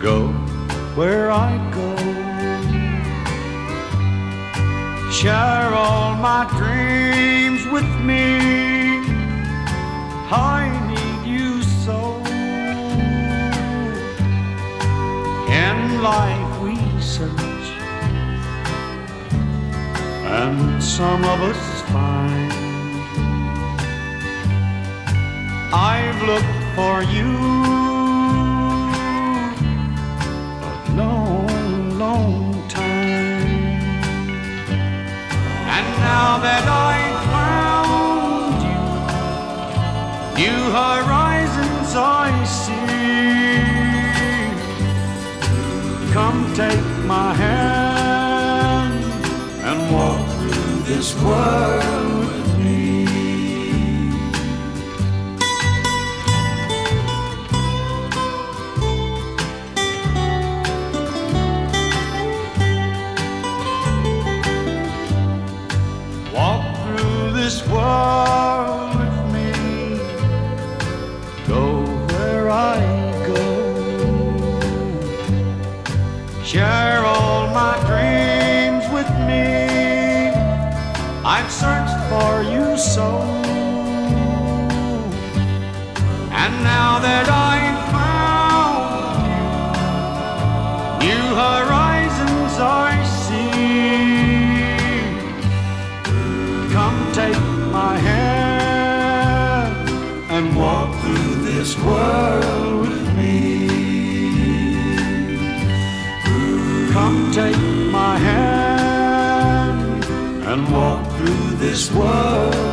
Go where I go. Share all my dreams with me. I need you so. In life we search, and some of us find. I've looked for you a long, long time, and now that I've found you, new horizons I see. Come take my hand and walk through this world with me. Walk through this world with me. Go where I go. Share all my dreams with me. I've searched for you so, and now that I've found you, new horizons I see. Come take my hand and walk through this world with me. Come take my hand and walk through this world